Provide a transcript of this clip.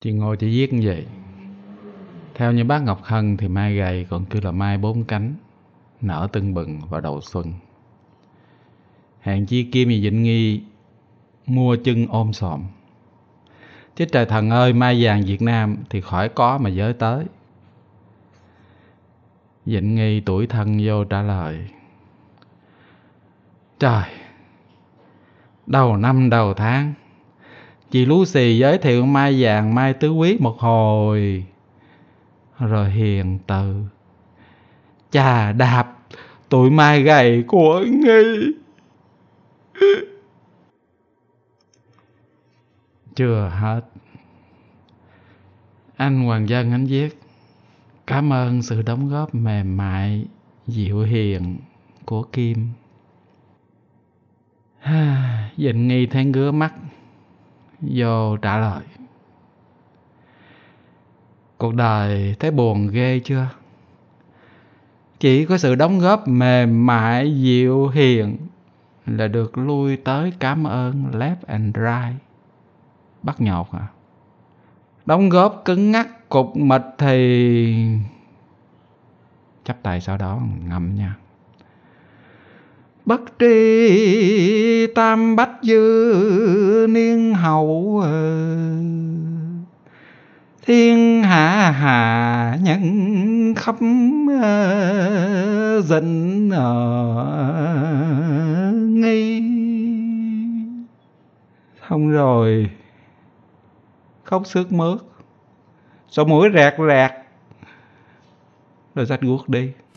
Chị ngồi chị viết như vậy. Theo như bác Ngọc Hân thì mai gầy còn kêu là mai bốn cánh, nở tưng bừng vào đầu xuân. Hèn chi Kim và Vịnh Nghi mua chân ôm xòm. Chứ trời thần ơi, mai vàng Việt Nam thì khỏi có mà giới tới. Vịnh Nghi tuổi thân vô trả lời: Trời, đầu năm đầu tháng chị Lucy giới thiệu mai vàng mai tứ quý một hồi, rồi hiền từ chà đạp tụi mai gầy của Nghi. Chưa hết. Anh Hoàng Dân anh viết: Cảm ơn sự đóng góp mềm mại, dịu hiền của Kim. Vịnh Nghi thấy ngứa mắt, vô trả lời: Cuộc đời thấy buồn ghê chưa? Chỉ có sự đóng góp mềm mại, dịu hiền là được lui tới cảm ơn left and right. Bắt nhột hả? Đóng góp cứng ngắc, cục mịch thì chắp tay sau đó ngâm nha. Bất tri tam bách dư niên hậu, thiên hạ hà nhân khắp dịnh Nghi. Xong rồi khóc sướt mướt, sổ mũi rẹt rẹt, rồi xách guốc đi.